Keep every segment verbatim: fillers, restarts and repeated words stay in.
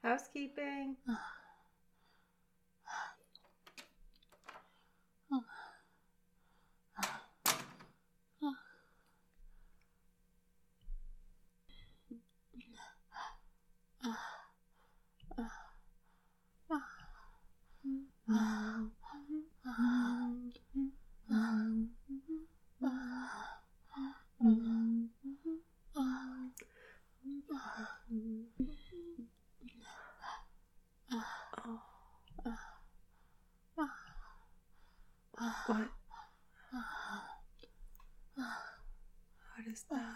Housekeeping. What? What is that?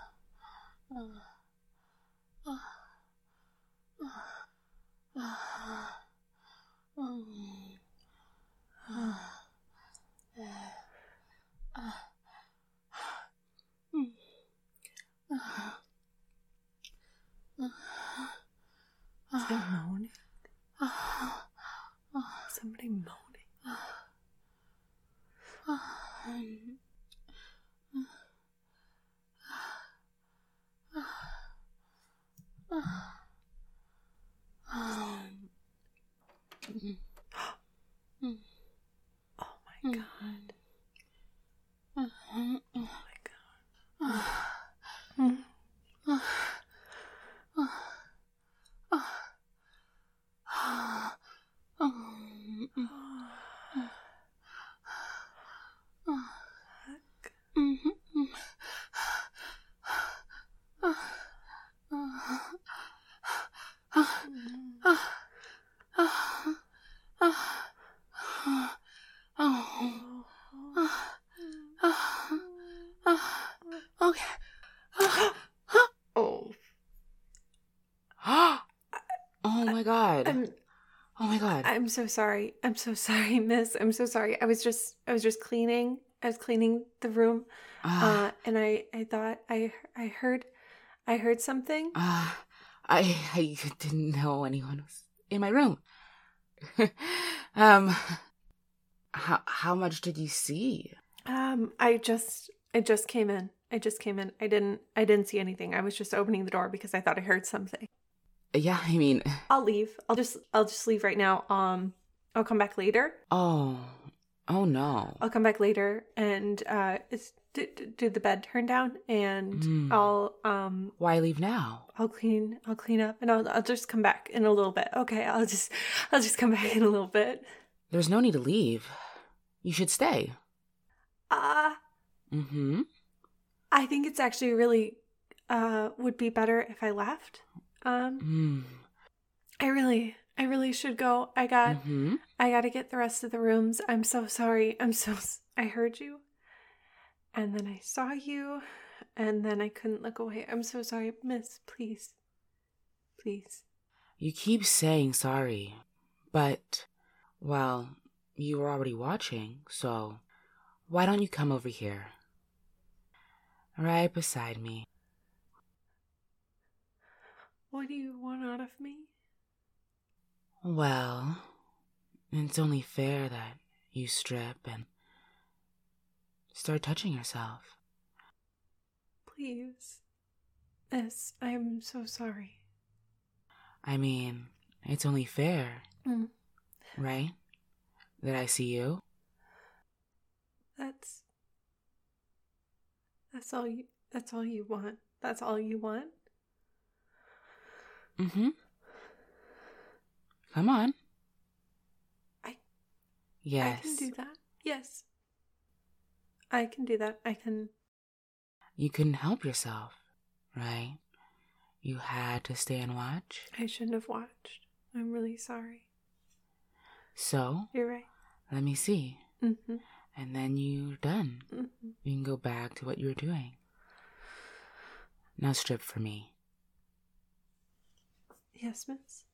Is it moaning? Somebody moaning? Oh my god. Oh my god. Okay. Oh. Oh my god. I'm, oh my god. I'm so sorry. I'm so sorry, miss. I'm so sorry. I was just I was just cleaning. I was cleaning the room. Uh, and I, I thought I I heard I heard something. Uh, I I didn't know anyone was in my room. um how how much did you see? Um I just I just came in. I just came in. I didn't I didn't see anything. I was just opening the door because I thought I heard something. Yeah, I mean, I'll leave. I'll just I'll just leave right now. Um I'll come back later. oh. Oh no. I'll come back later and uh it's do, do the bed turn down and Mm. I'll um Why leave now? I'll clean I'll clean up and I'll I'll just come back in a little bit. Okay, I'll just I'll just come back in a little bit. There's no need to leave. You should stay. Uh Mm-hmm. I think it's actually really uh would be better if I left. Um Mm. I really I really should go. I got Mm-hmm. I got to get the rest of the rooms. I'm so sorry. I'm so I heard you. And then I saw you and then I couldn't look away. I'm so sorry, miss. Please. Please. You keep saying sorry, but, well, you were already watching, so why don't you come over here? Right beside me. What do you want out of me? Well, it's only fair that you strip and start touching yourself. Please. Miss, I'm so sorry. I mean, it's only fair, Mm. right? That I see you. That's That's all you that's all you want. That's all you want? Mm-hmm. Come on. I Yes. I can do that. Yes. I can do that. I can You couldn't help yourself, right? You had to stay and watch. I shouldn't have watched. I'm really sorry. So, You're right. let me see. Mm-hmm. And then you're done. Mm-hmm. You can go back to what you were doing. Now strip for me. Yes, miss.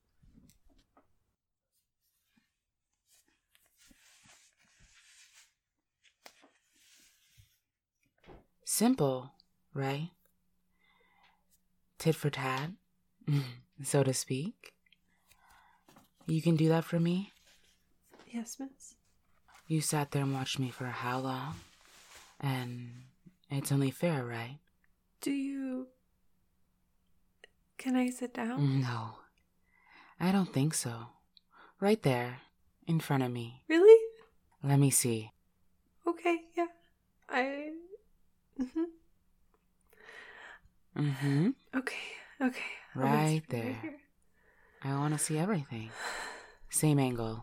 Simple, right? Tit for tat, so to speak. You can do that for me? Yes, miss. You sat there and watched me for how long? And it's only fair, right? Do you... Can I sit down? No. I don't think so. Right there, in front of me. Really? Let me see. Okay, yeah. I... Mm-hmm. Mm-hmm. Okay, okay. Right there. Right I want to see everything. Same angle.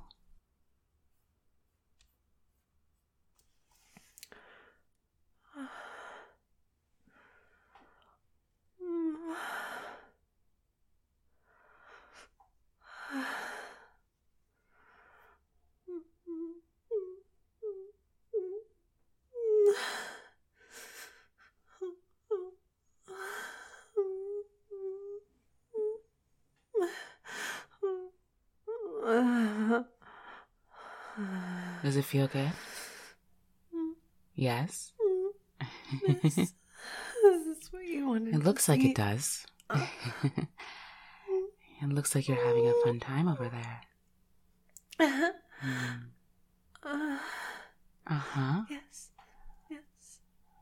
Does it feel good? Yes? This, this is what you wanted It looks to like see. it does. It looks like you're having a fun time over there. Mm. Uh, Uh-huh. yes, yes.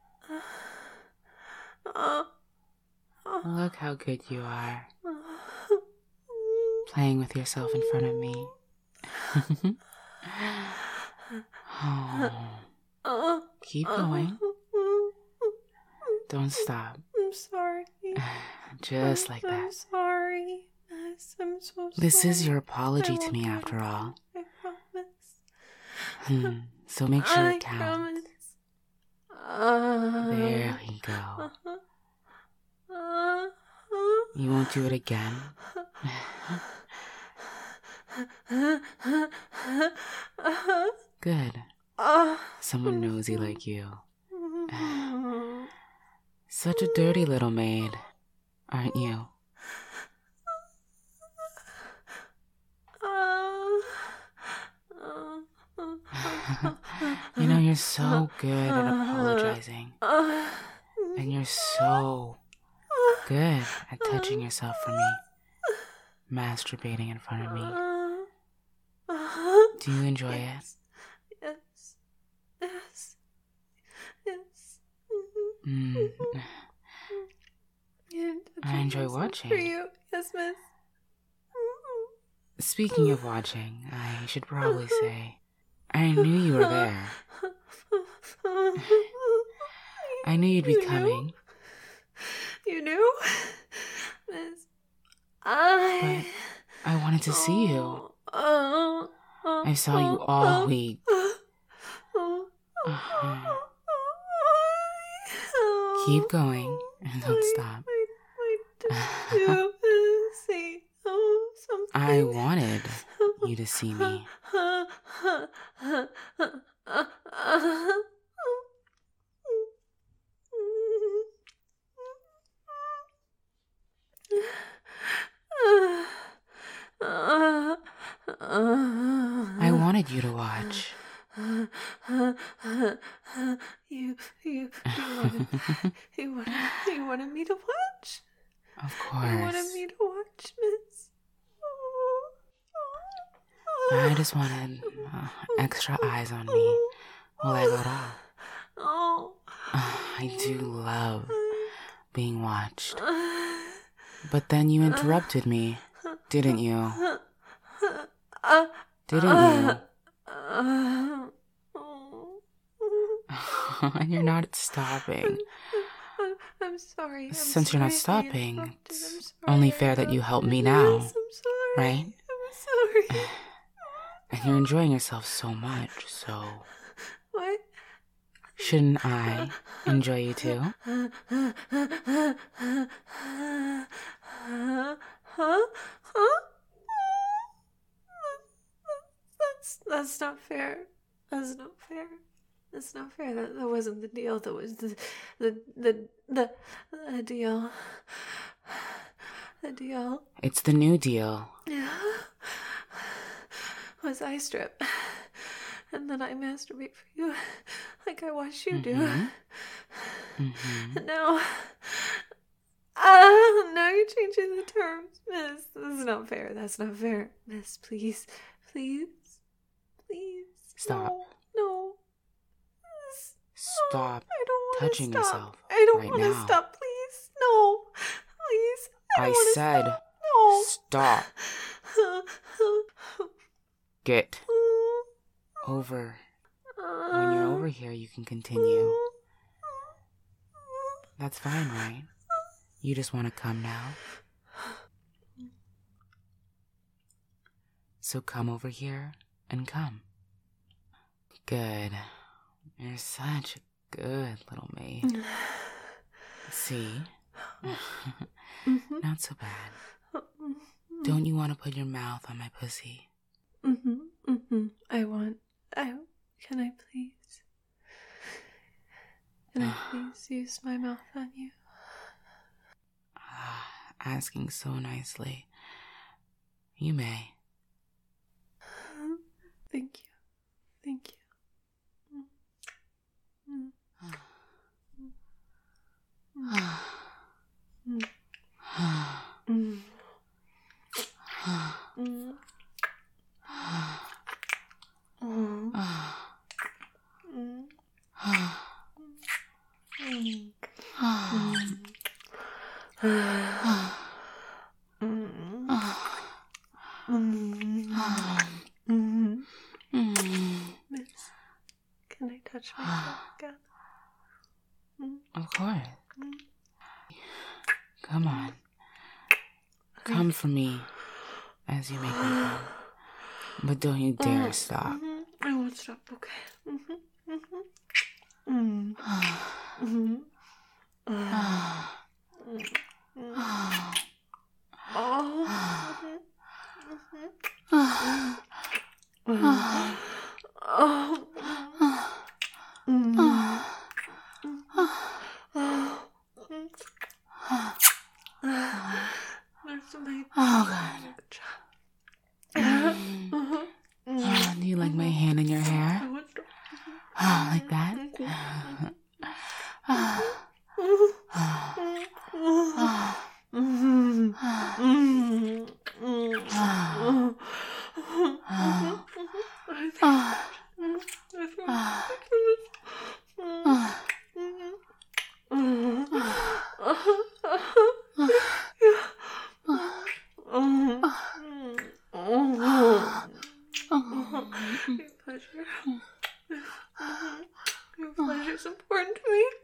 Uh, uh, Look how good you are. uh, Playing with yourself in front of me. Oh. uh, Keep uh, going. Don't stop. I'm sorry. Just like I'm that. sorry. Yes, I'm so sorry. This is your I apology to won't me do it after again. all. I promise. Hmm. So make sure I it counts. promise. Uh, There we go. uh-huh. Uh, You won't do it again? Good. uh, Someone nosy like you. Such a dirty little maid, aren't you? You know, you're so good at apologizing. And you're so good at touching yourself for me. Masturbating in front of me. Do you enjoy yes. it? Yes. Yes. Yes. Mm. And I enjoy myself watching. For you. Yes, miss. Speaking of watching, I should probably say, I knew you were there. I knew you'd be You knew? coming. You knew? Miss, I... But I wanted to see you. Uh, I saw you all week. Uh-huh. Keep going and don't stop. Wait, wait, wait, do see oh, something. I wanted you to see me. I wanted you to watch. You, you, you wanted, you wanted, you wanted me to watch? Of You wanted course. me to watch, miss? I just wanted uh, extra eyes on me while I got off. Oh. Uh, I do love being watched. But then you interrupted me, didn't you? Didn't you? And you're not stopping. I'm sorry. I'm Since sorry you're I not stopping, interrupted. it's I'm sorry only I fair that you help me interrupted. now, Yes, I'm sorry. right? I'm sorry. And you're enjoying yourself so much, so What? shouldn't I enjoy you too? Huh? Huh? That's that's not fair. That's not fair. That's not fair. That that wasn't the deal. That was the the the the, the deal. The deal. It's the new deal. Yeah. Was I strip. And then I masturbate for you like I watch you do. Mm-hmm. Mm-hmm. And now Ah, now you're changing the terms, miss. This is not fair. That's not fair. Miss, please. Please. Please. Stop. No. No. Miss, Stop I don't want touching to stop. yourself I don't right want to now. stop. Please. No. Please. I, I don't wanna said stop. No. stop. Get over. When you're over here, you can continue. That's fine, right? You just want to come now? So come over here and come. Good. You're such a good little maid. See? Mm-hmm. Not so bad. Don't you want to put your mouth on my pussy? Mm-hmm. Mm-hmm. I want... I... Can I please? Can I please use my mouth on you? Asking so nicely. You may. Thank you. Thank you. Mm. Mm. Mm. Mm. Miss, can I touch myself again? Of course. Come on. Come for me as you make me come. But don't you dare stop. I won't stop, okay? Mm-hmm. Mm-hmm. Mm-hmm. Oh, God. Oh, do you like my hand in your hair? Oh, like that? Your pleasure. Your pleasure is important to me.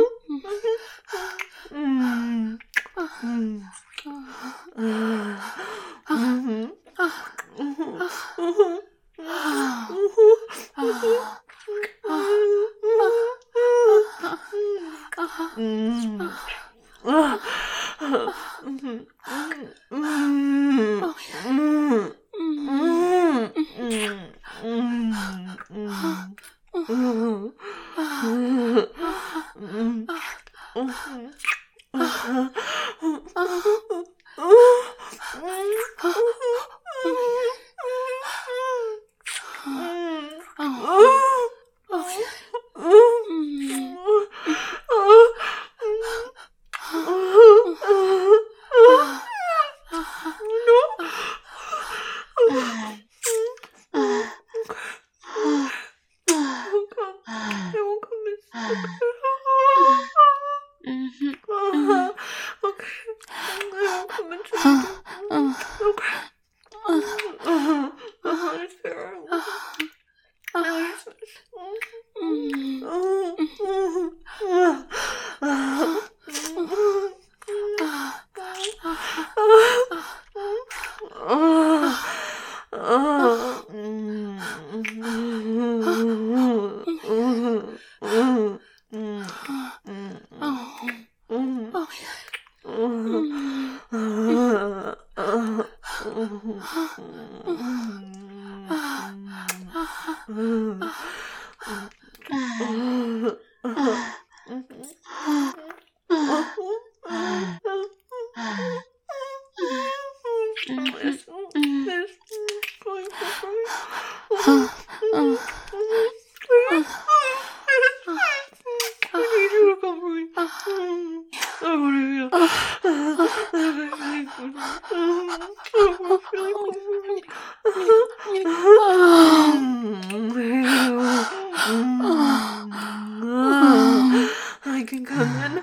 I can come in.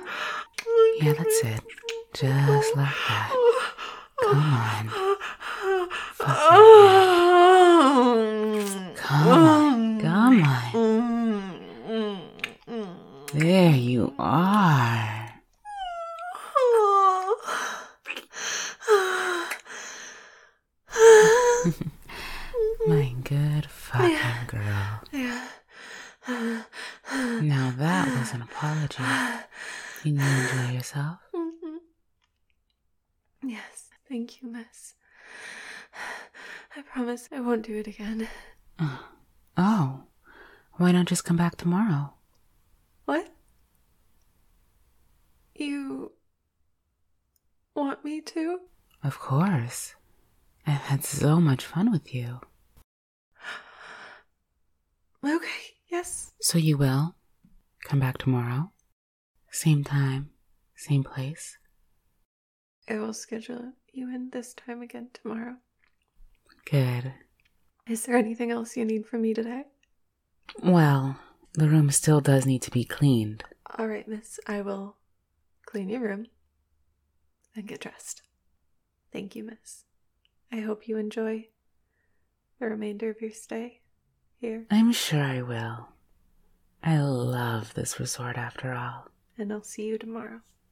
Yeah, that's it. Just like that. Come on. fucking good. Come on, come on. There you are. My good fucking girl. Now that was an apology. Can you enjoy yourself? Mm-hmm. Yes, thank you, miss. I promise I won't do it again. Uh, oh, why not just come back tomorrow? What? You want me to? Of course. I've had so much fun with you. Okay, yes. So you will come back tomorrow? Same time, same place? I will schedule you in this time again tomorrow. Good. Is there anything else you need from me today? Well, the room still does need to be cleaned. All right, miss. I will clean your room and get dressed. Thank you, miss. I hope you enjoy the remainder of your stay here. I'm sure I will. I love this resort after all. And I'll see you tomorrow.